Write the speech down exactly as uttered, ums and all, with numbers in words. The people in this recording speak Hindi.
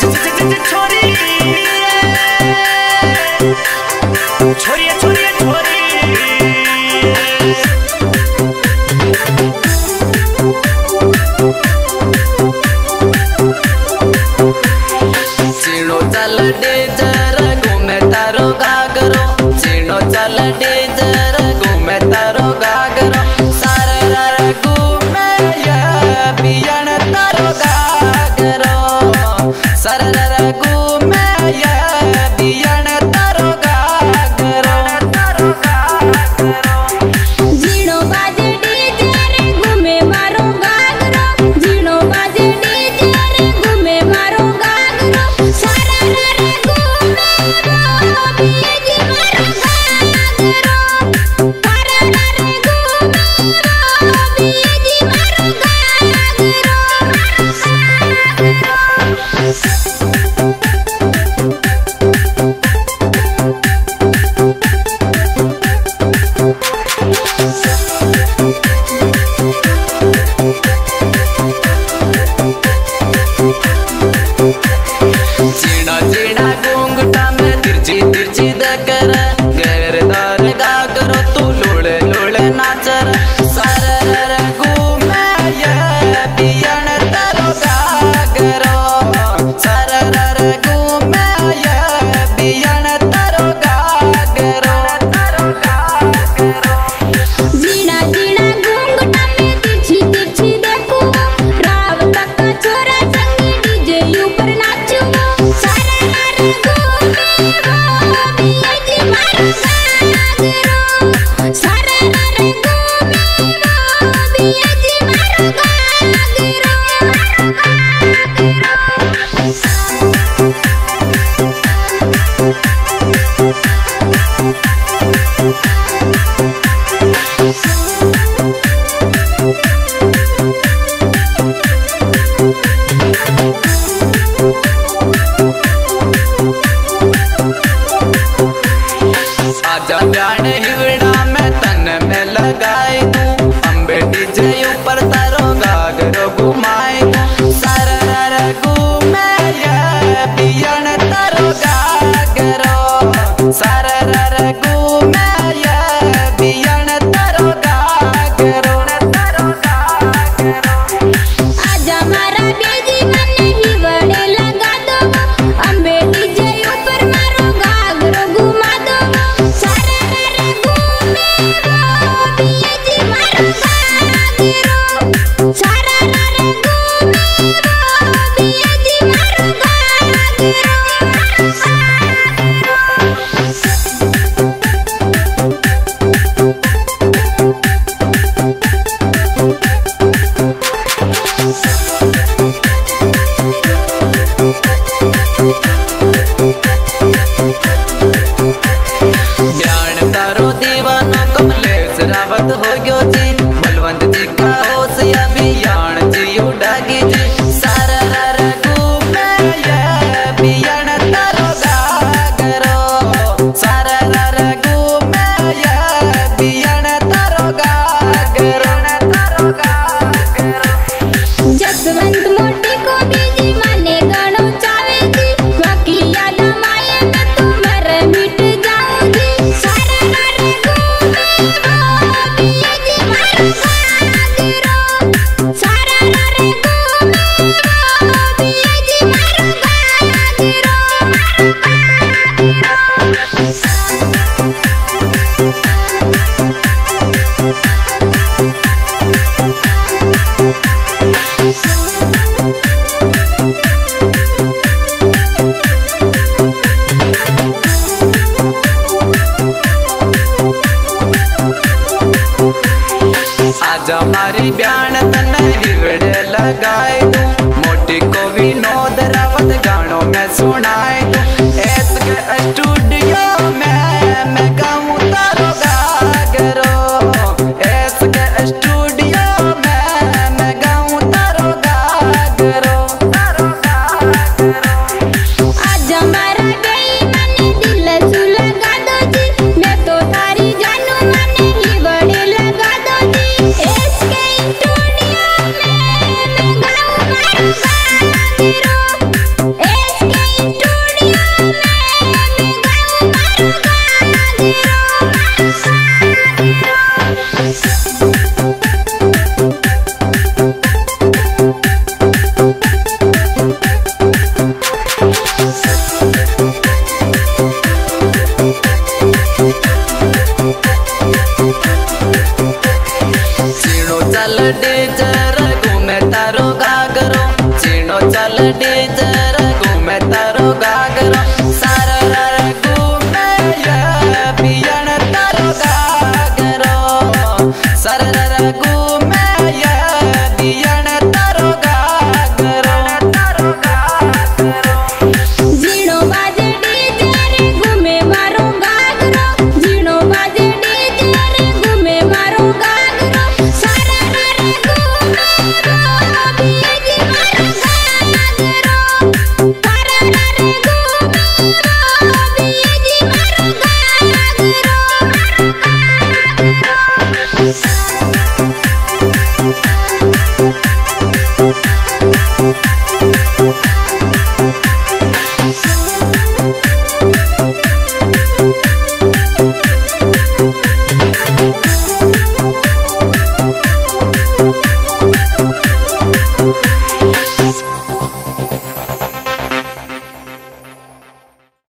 हमारी ब्यान तन हिवड़े लगाए मोटी को विनोद रावत गानों में सुनाए एस के स्टूडियो में मैं गाऊं तारो गागरो एस के स्टूडियो में मैं गाऊं तारो गागरो तारो गागरो आज हमारा गई मने दिल सुलगा दो जी मैं तो तारी जानू मने हिवड़े लगा दो जी एस के स्टूडियो में मैं गाऊं तारो गागरो एस डीजर घूमे तारो गागरो सारा रार घूमे ये पियन तारो गागरो सारा रार घूमे ये पियन तारो गागरो तारो गागरो जीणो बाजे डीजे रे घूमे मारो गागरो जीणो बाजे डीजे रे घूमे मारो गागरो सारा रार घूमे रो बीजी मारो गागरो सारा रार घूमे रो बीजी मारो गागरो